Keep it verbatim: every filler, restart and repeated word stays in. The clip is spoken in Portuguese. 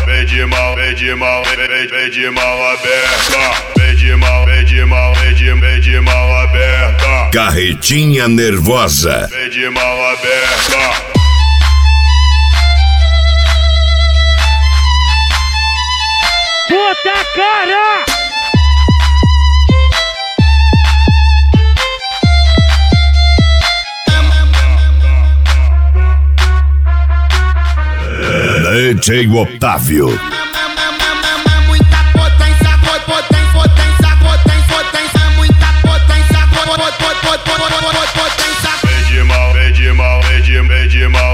vem de mal, vem de mal, vem, vem, vem de mal aberta. Vem de mal, vem de mal, vem de, vem de mal aberta. Carretinha nervosa. Vem de mal aberta. Puta cara! D J Otávio. Muita potência, potência, potência, potência, potência, muita potência, potência, potência. Vem de mal, vem de mal, vem de, vem de mal